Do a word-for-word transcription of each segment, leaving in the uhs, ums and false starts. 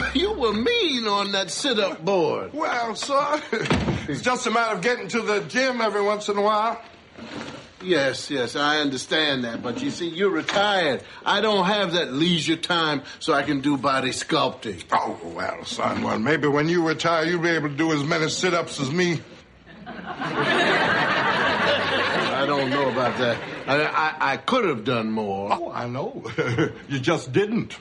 you were mean on that sit-up board. Well, sir, it's just a matter of getting to the gym every once in a while. Yes, yes, I understand that. But you see, you're retired. I don't have that leisure time so I can do body sculpting. Oh, well, son, well, maybe when you retire, you'll be able to do as many sit-ups as me. I don't know about that. I, I, I could have done more. Oh, I know. You just didn't.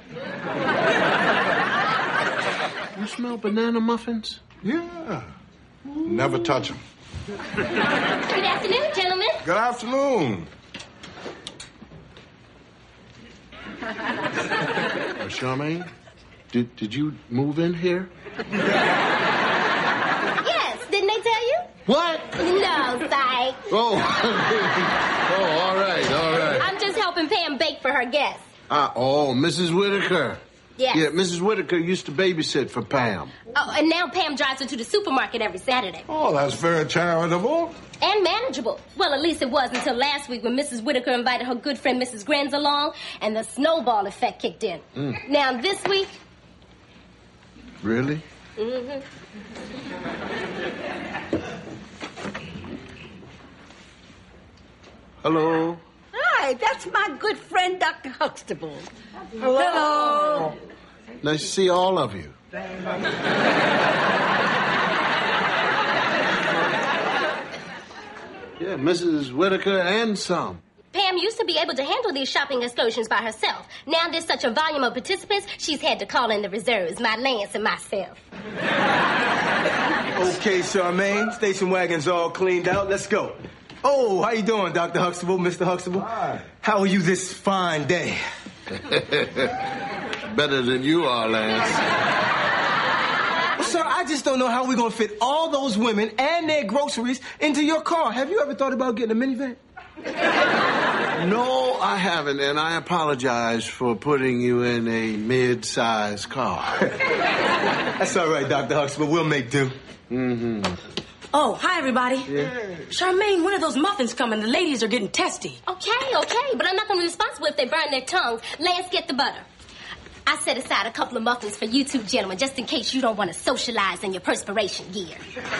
You smell banana muffins? Yeah. Never touch them. Good afternoon, gentlemen. Good afternoon. Uh, Charmaine, did, did you move in here? Yes, didn't they tell you? What? No, psych. Oh. Oh, all right, all right. I'm just helping Pam bake for her guests. Ah, oh, Missus Whitaker. Yes. Yeah, Missus Whitaker used to babysit for Pam. Oh, and now Pam drives her to the supermarket every Saturday. Oh, that's very charitable. And manageable. Well, at least it was until last week when Missus Whitaker invited her good friend Missus Grins along, and the snowball effect kicked in. Mm. Now, this week... Really? Mm-hmm. Hello? Hi, that's my good friend, Doctor Huxtable. Hello. Hello. Nice to see all of you. Yeah, Missus Whitaker and some. Pam used to be able to handle these shopping excursions by herself. Now there's such a volume of participants, she's had to call in the reserves, my Lance and myself. Okay, Charmaine, station wagon's all cleaned out. Let's go. Oh, how you doing, Doctor Huxtable, Mister Huxtable? Hi. How are you this fine day? Better than you are, Lance. Well, sir, I just don't know how we're going to fit all those women and their groceries into your car. Have you ever thought about getting a minivan? No, I haven't, and I apologize for putting you in a mid-sized car. That's all right, Doctor Huxtable. We'll make do. Mm-hmm. Oh, hi, everybody. Yeah. Charmaine, when are those muffins coming? The ladies are getting testy. Okay, okay, but I'm not going to be responsible if they burn their tongues. Lance, get the butter. I set aside a couple of muffins for you two gentlemen, just in case you don't want to socialize in your perspiration gear.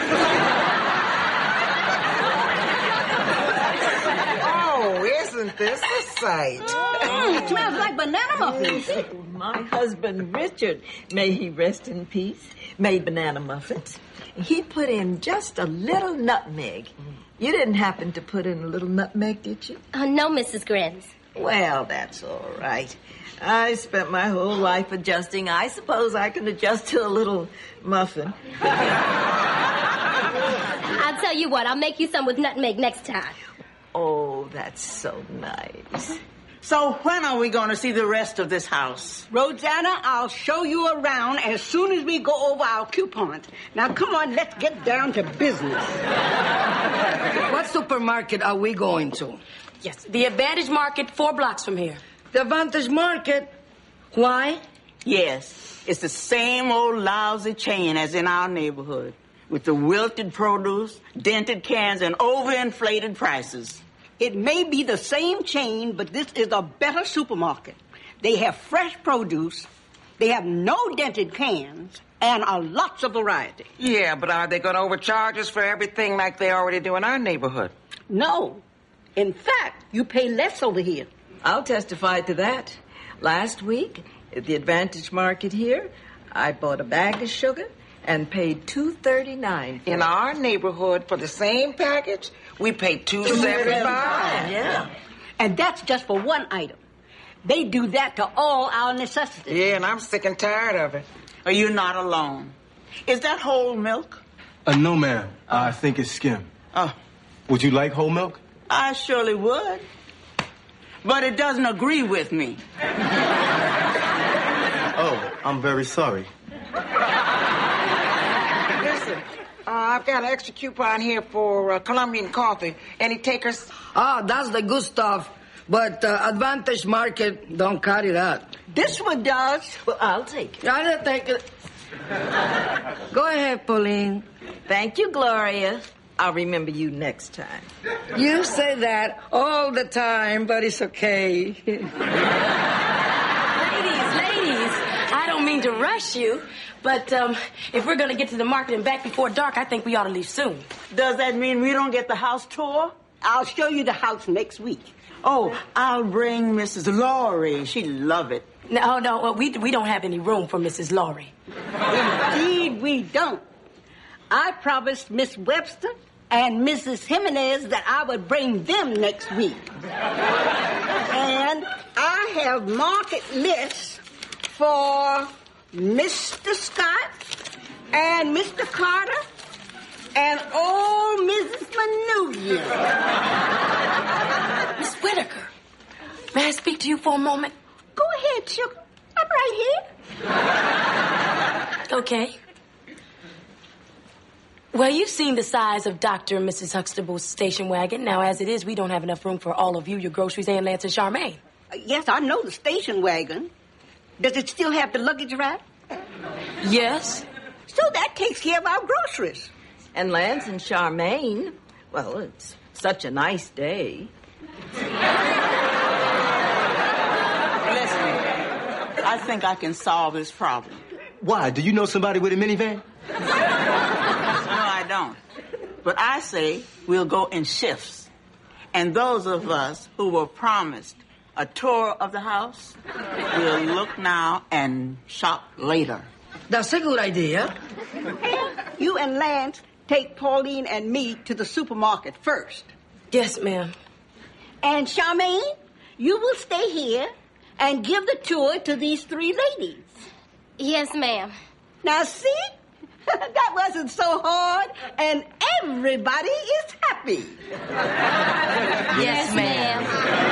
Oh, isn't this a sight? Mm, it smells like banana muffins. My husband, Richard, may he rest in peace, made banana muffins. He put in just a little nutmeg. You didn't happen to put in a little nutmeg, did you? Oh, no, Missus Grins. Well, that's all right. I spent my whole life adjusting. I suppose I can adjust to a little muffin. I'll tell you what, I'll make you some with nutmeg next time. Oh, that's so nice. So when are we going to see the rest of this house? Rosanna, I'll show you around as soon as we go over our coupons. Now, come on, let's get down to business. What supermarket are we going to? Yes, the Advantage Market, four blocks from here. The Advantage Market? Why? Yes, it's the same old lousy chain as in our neighborhood, with the wilted produce, dented cans, and overinflated prices. It may be the same chain, but this is a better supermarket. They have fresh produce, they have no dented cans, and a lots of variety. Yeah, but are they going to overcharge us for everything like they already do in our neighborhood? No. In fact, you pay less over here. I'll testify to that. Last week, at the Advantage Market here, I bought a bag of sugar and paid two thirty-nine. In our neighborhood, for the same package, we paid two seventy-five. Yeah. And that's just for one item. They do that to all our necessities. Yeah, and I'm sick and tired of it. Are you not alone? Is that whole milk? Uh, no, ma'am. I think it's skim. Oh. Would you like whole milk? I surely would. But it doesn't agree with me. Oh, I'm very sorry. Listen, uh, I've got an extra coupon here for uh, Colombian coffee. Any takers? Ah, that's the good stuff. But uh, Advantage Market don't carry that. This one does. Well, I'll take it. I don't take it. Go ahead, Pauline. Thank you, Gloria. I'll remember you next time. You say that all the time, but it's okay. Ladies, ladies, I don't mean mean to rush you, but um, if we're going to get to the market and back before dark, I think we ought to leave soon. Does that mean we don't get the house tour? I'll show you the house next week. Oh, I'll bring Missus Laurie. She'd love it. No, no, we, we don't have any room for Missus Laurie. Indeed, we don't. I promised Miss Webster and Missus Jimenez that I would bring them next week. And I have market lists for Mister Scott and Mister Carter and old Missus Manugia. Miss Whitaker, may I speak to you for a moment? Go ahead, sugar. I'm right here. Okay. Well, you've seen the size of Doctor and Missus Huxtable's station wagon. Now, as it is, we don't have enough room for all of you, your groceries, and Lance and Charmaine. Uh, yes, I know the station wagon. Does it still have the luggage rack? Yes. So that takes care of our groceries. And Lance and Charmaine, well, it's such a nice day. Listen, I think I can solve this problem. Why? Do you know somebody with a minivan? No, I don't. But I say we'll go in shifts. And those of us who were promised a tour of the house will look now and shop later. That's a good idea. You and Lance take Pauline and me to the supermarket first. Yes, ma'am. And Charmaine, you will stay here and give the tour to these three ladies. Yes, ma'am. Now, see? That wasn't so hard, and everybody is happy. Yes, ma'am.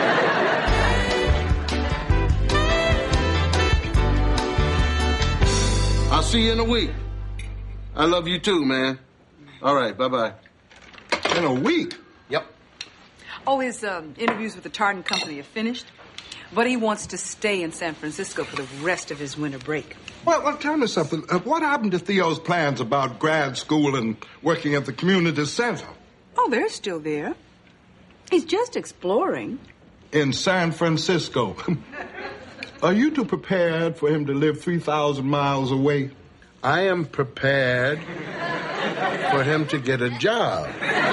I'll see you in a week. I love you too, man. All right, bye-bye. In a week? Yep. Oh, his um, interviews with the Tartan Company are finished, but he wants to stay in San Francisco for the rest of his winter break. Well, well tell me something. Uh, what happened to Theo's plans about grad school and working at the community center? Oh, they're still there. He's just exploring. In San Francisco. Are you too prepared for him to live three thousand miles away? I am prepared for him to get a job.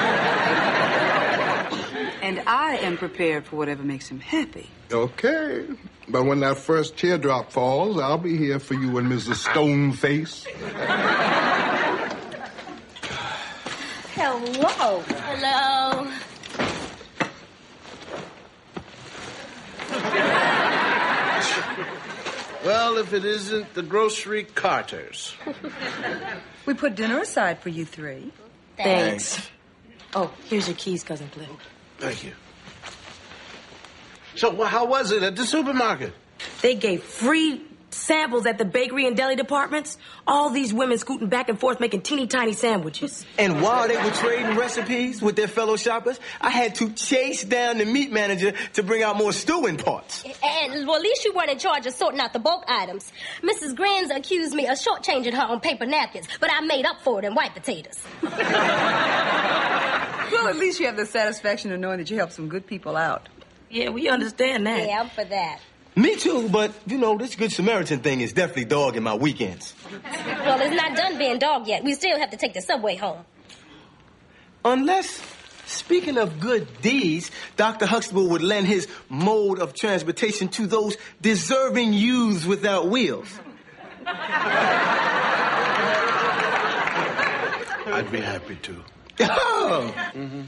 And I am prepared for whatever makes him happy. Okay. But when that first teardrop falls, I'll be here for you and Missus Stoneface. Hello. Hello. Well, if it isn't the grocery carters. We put dinner aside for you three. Thanks. Thanks. Oh, here's your keys, Cousin Cliff. Thank you. So, well, how was it at the supermarket? They gave free samples at the bakery and deli departments. All these women scooting back and forth making teeny tiny sandwiches. And while they were trading recipes with their fellow shoppers, I had to chase down the meat manager to bring out more stewing parts. And, well, at least you weren't in charge of sorting out the bulk items. Missus Grins accused me of shortchanging her on paper napkins, but I made up for it in white potatoes. Well, at least you have the satisfaction of knowing that you helped some good people out. Yeah, we understand that. Yeah, I'm for that. Me too, but, you know, this Good Samaritan thing is definitely dogging my weekends. Well, it's not done being dog yet. We still have to take the subway home. Unless, speaking of good deeds, Doctor Huxtable would lend his mode of transportation to those deserving youths without wheels. I'd be happy to. Oh! Mm-hmm.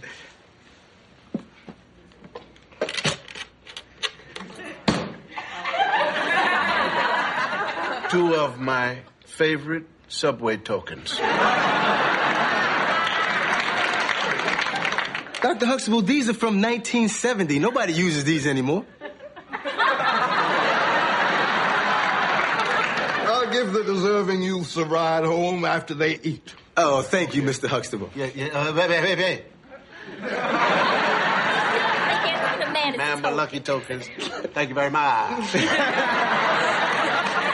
Two of my favorite subway tokens. Doctor Huxtable, these are from nineteen seventy. Nobody uses these anymore. I'll give the deserving youths a ride home after they eat. Oh, thank you, Mister Huxtable. Yeah, yeah, uh, wait, wait, wait, wait. Ma'am, the lucky tokens. Thank you very much.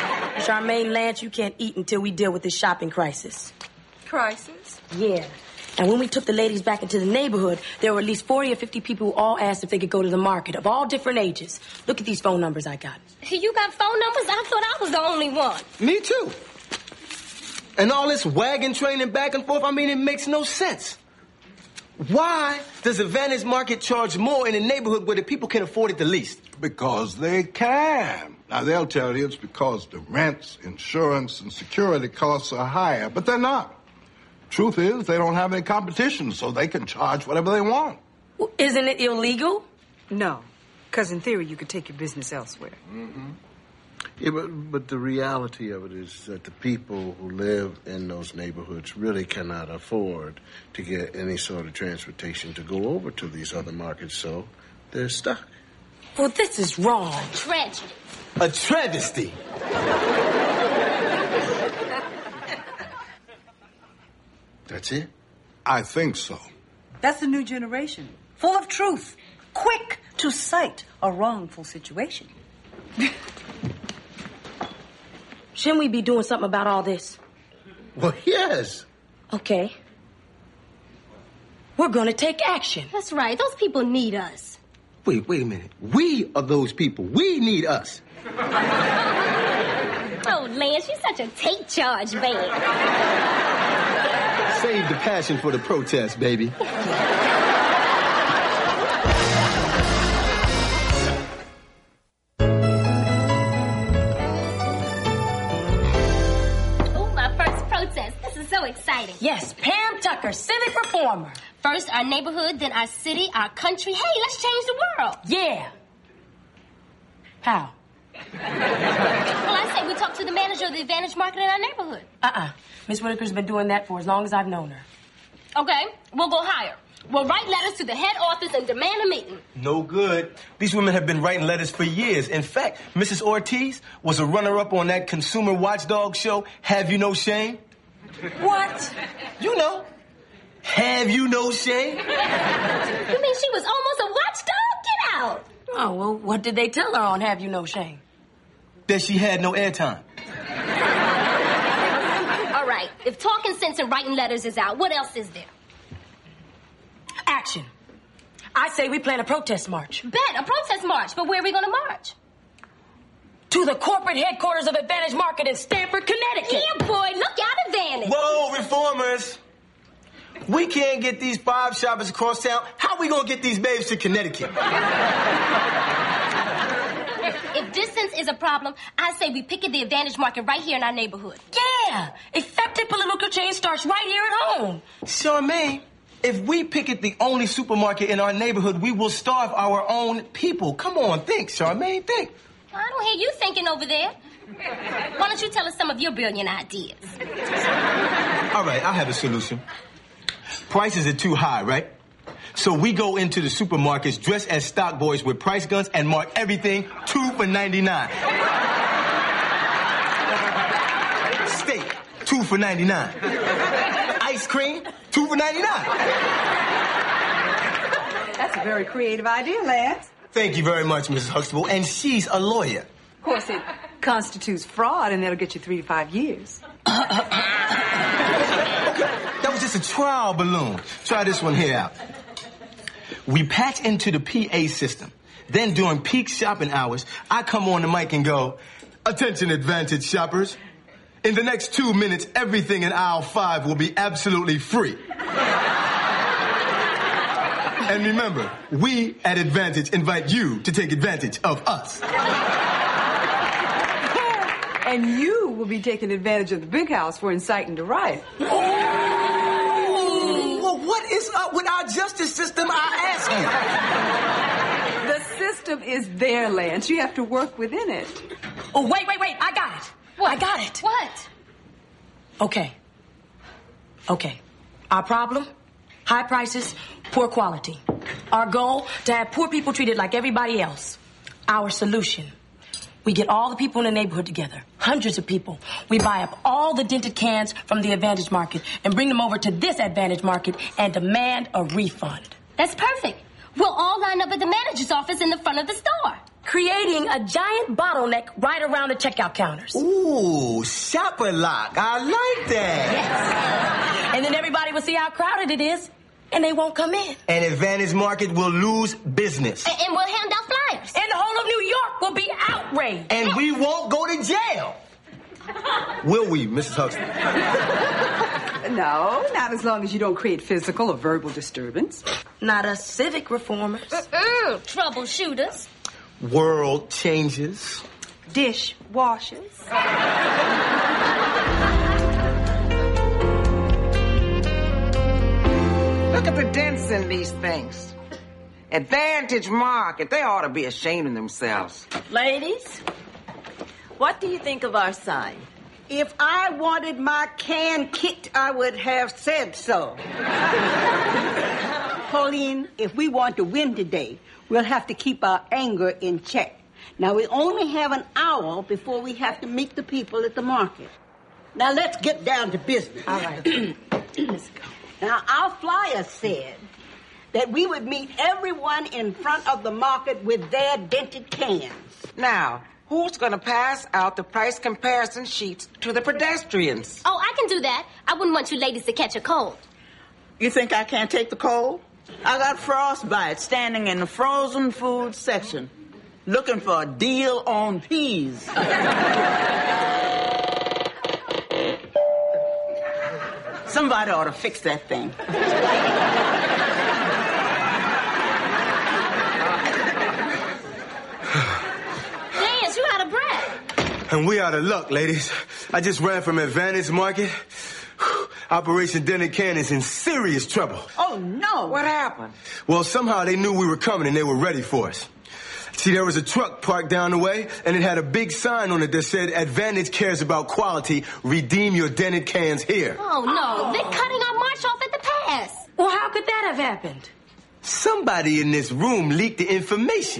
Charmaine, Lance, you can't eat until we deal with this shopping crisis. Crisis? Yeah. And when we took the ladies back into the neighborhood, there were at least forty or fifty people who all asked if they could go to the market, of all different ages. Look at these phone numbers I got. You got phone numbers? I thought I was the only one. Me too. And all this wagon training back and forth, I mean, it makes no sense. Why does Advantage Market charge more in a neighborhood where the people can afford it the least? Because they can. Now, they'll tell you it's because the rents, insurance, and security costs are higher, but they're not. Truth is, they don't have any competition, so they can charge whatever they want. Well, isn't it illegal? No, because in theory you could take your business elsewhere. Mm-hmm. Yeah, but, but the reality of it is that the people who live in those neighborhoods really cannot afford to get any sort of transportation to go over to these other markets, so they're stuck. Well, this is wrong. Tragedy. A travesty. That's it? I think so. That's the new generation, full of truth, quick to cite a wrongful situation. Shouldn't we be doing something about all this? Well, yes. Okay. We're gonna take action. That's right. Those people need us. Wait, wait a minute. We are those people. We need us. Oh, Lance, you're such a take charge man. Save the passion for the protest, baby. So exciting. Yes, Pam Tucker, civic reformer. First our neighborhood, then our city, our country. Hey, let's change the world. Yeah. How? Well, I say we talk to the manager of the Advantage Market in our neighborhood. Uh-uh. Miss Whitaker's been doing that for as long as I've known her. Okay, we'll go higher. We'll write letters to the head office and demand a meeting. No good. These women have been writing letters for years. In fact, Missus Ortiz was a runner-up on that consumer watchdog show, Have You No Shame? What? You know. Have you no shame? You mean she was almost a watchdog? Get out. Oh, well, what did they tell her on Have You No Shame? That she had no airtime. All right. If talking sense and writing letters is out, what else is there? Action. I say we plan a protest march. Bet, a protest march. But where are we going to march? To the corporate headquarters of Advantage Market in Stamford, Connecticut. Yeah, boy, look out, Advantage. Whoa, reformers. We can't get these five shoppers across town. How we gonna get these babes to Connecticut? If distance is a problem, I say we picket the Advantage Market right here in our neighborhood. Yeah, effective political change starts right here at home. Charmaine, if we picket the only supermarket in our neighborhood, we will starve our own people. Come on, think, Charmaine, think. I don't hear you thinking over there. Why don't you tell us some of your brilliant ideas? All right, I have a solution. Prices are too high, right? So we go into the supermarkets dressed as stock boys with price guns and mark everything two for ninety-nine. Steak, two for ninety-nine. Ice cream, two for ninety-nine. That's a very creative idea, Lance. Thank you very much, Missus Huxtable. And she's a lawyer. Of course, it constitutes fraud, and that'll get you three to five years. That was just a trial balloon. Try this one here out. We patch into the P A system. Then during peak shopping hours, I come on the mic and go, attention Advantage shoppers. In the next two minutes, everything in aisle five will be absolutely free. And remember, we at Advantage invite you to take advantage of us. And you will be taking advantage of the big house for inciting to riot. Oh, well, what is up with our justice system, I The ask system is there, Lance. You have to work within it. Oh, wait, wait, wait. I got it. What? I got it. What? Okay. Okay. Our problem? High prices, poor quality. Our goal, to have poor people treated like everybody else. Our solution, we get all the people in the neighborhood together, hundreds of people. We buy up all the dented cans from the Advantage Market and bring them over to this Advantage Market and demand a refund. That's perfect. We'll all line up at the manager's office in the front of the store. Creating a giant bottleneck right around the checkout counters. Ooh, shopper lock. I like that. Yes. And then everybody will see how crowded it is, and they won't come in. And Advantage Market will lose business. And, and we'll hand out flyers. And the whole of New York will be outraged. And we won't go to jail. Will we, Missus Huxley? No, not as long as you don't create physical or verbal disturbance. Not us civic reformers. Mm-mm, troubleshooters. World changes. Dish washers. Look at the dents in these things. Advantage Market, they ought to be ashamed of themselves. Ladies, what do you think of our sign? If I wanted my can kicked, I would have said so. Pauline, if we want to win today, we'll have to keep our anger in check. Now, we only have an hour before we have to meet the people at the market. Now, let's get down to business. All right. Let's go. Now, our flyer said that we would meet everyone in front of the market with their dented cans. Now, who's going to pass out the price comparison sheets to the pedestrians? Oh, I can do that. I wouldn't want you ladies to catch a cold. You think I can't take the cold? I got frostbite standing in the frozen food section, looking for a deal on peas. Somebody ought to fix that thing. Lance, you out of breath. And we out of luck, ladies. I just ran from Advantage Market. Operation Dented Can is in serious trouble. Oh, no. What happened? Well, somehow they knew we were coming and they were ready for us. See, there was a truck parked down the way, and it had a big sign on it that said, Advantage cares about quality. Redeem your dented cans here. Oh, no. They're cutting our march off at the pass. Well, how could that have happened? Somebody in this room leaked the information.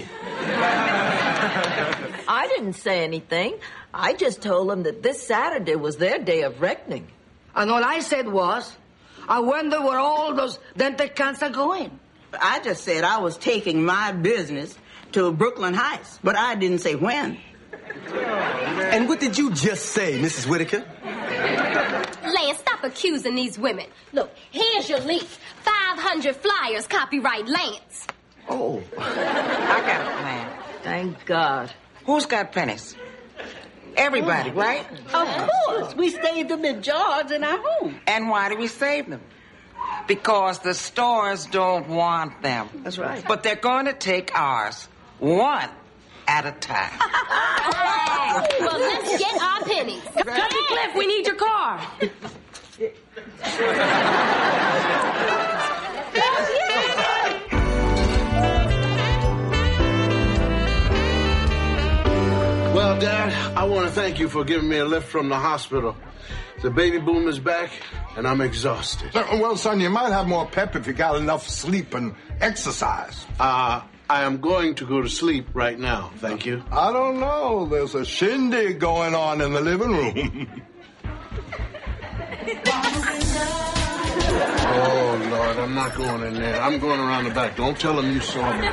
I didn't say anything. I just told them that this Saturday was their day of reckoning. And all I said was, I wonder where all those dented cans are going. I just said I was taking my business to Brooklyn Heights, but I didn't say when. And what did you just say, Missus Whitaker? Lance, stop accusing these women. Look, here's your leaf. five hundred flyers, copyright Lance. Oh, I got a plan. Thank God. Who's got pennies? Everybody, right? Of course. We saved them in jars in our home. And why do we save them? Because the stores don't want them. That's right. But they're going to take ours, one at a time. Well, let's get our pennies. Cousin Cliff, we need your car. Well, Dad, I want to thank you for giving me a lift from the hospital. The baby boom is back, and I'm exhausted. Well, son, you might have more pep if you got enough sleep and exercise. Uh, I am going to go to sleep right now, thank you. I don't know. There's a shindig going on in the living room. Oh, Lord, I'm not going in there. I'm going around the back. Don't tell them you saw me.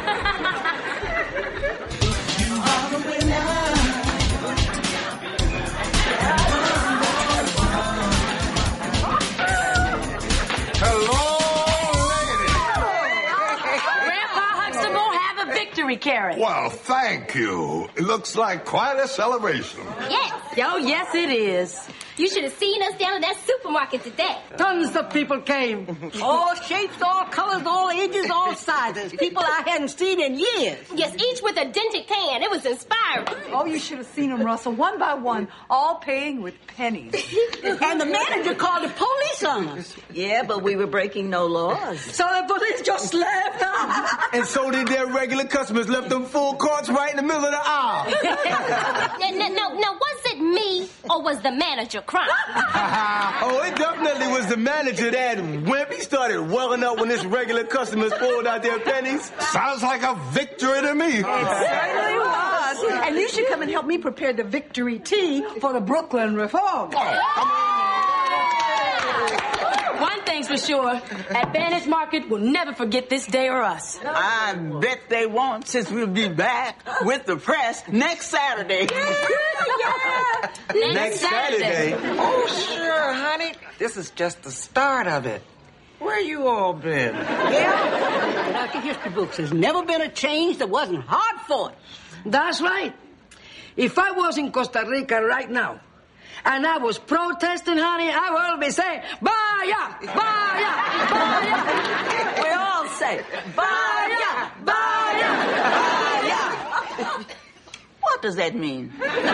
Carrot. Well, thank you. It looks like quite a celebration. Yes. Oh, yes, it is. You should have seen us down at that supermarket today. Tons of people came. All shapes, all colors, all ages, all sizes. People I hadn't seen in years. Yes, each with a dented can. It was inspiring. Oh, you should have seen them, Russell, one by one, all paying with pennies. And the manager called the police on us. Yeah, but we were breaking no laws. So the police just left. And so did their regular customers, left them full carts right in the middle of the aisle. no, no, no, no, was it me or was the manager crying? Oh, it definitely was the manager, that wimp. He started welling up when his regular customers pulled out their pennies. Sounds like a victory to me. It certainly was. And you should come and help me prepare the victory tea for the Brooklyn Reform. One thing thing's for sure. Advantage Market will never forget this day or us. I bet they won't, since we'll be back with the press next Saturday. Yeah, yeah. Next, Next Saturday. Saturday. Oh, sure, honey. This is just the start of it. Where you all been? Yeah, Doctor History Books, there's never been a change that wasn't hard fought. That's right. If I was in Costa Rica right now, and I was protesting, honey, I will be saying, Vaya, vaya, vaya. We all say, vaya, vaya, vaya. What does that mean?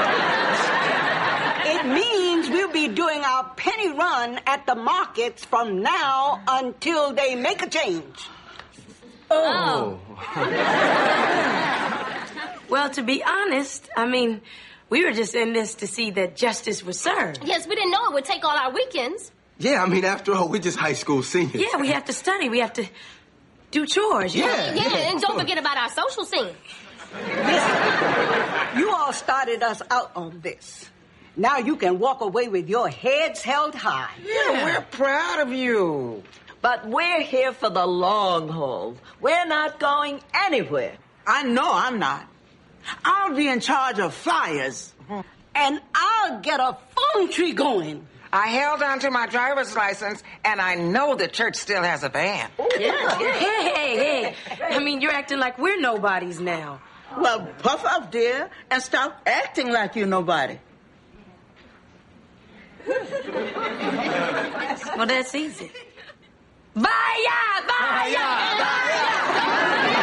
It means we'll be doing our penny run at the markets from now until they make a change. Oh. Well, to be honest, I mean, we were just in this to see that justice was served. Yes, we didn't know it would take all our weekends. Yeah, I mean, after all, we're just high school seniors. Yeah, we have to study. We have to do chores. You Yeah. know? Yeah, yeah, and don't sure. forget about our social scene. You all started us out on this. Now you can walk away with your heads held high. Yeah, we're proud of you. But we're here for the long haul. We're not going anywhere. I know I'm not. I'll be in charge of flyers. And I'll get a phone tree going. I held on to my driver's license, and I know the church still has a van. Yeah. Hey, hey, hey. I mean, you're acting like we're nobodies now. Well, puff up, dear, and stop acting like you're nobody. Well, that's easy. Vaya, vaya, vaya.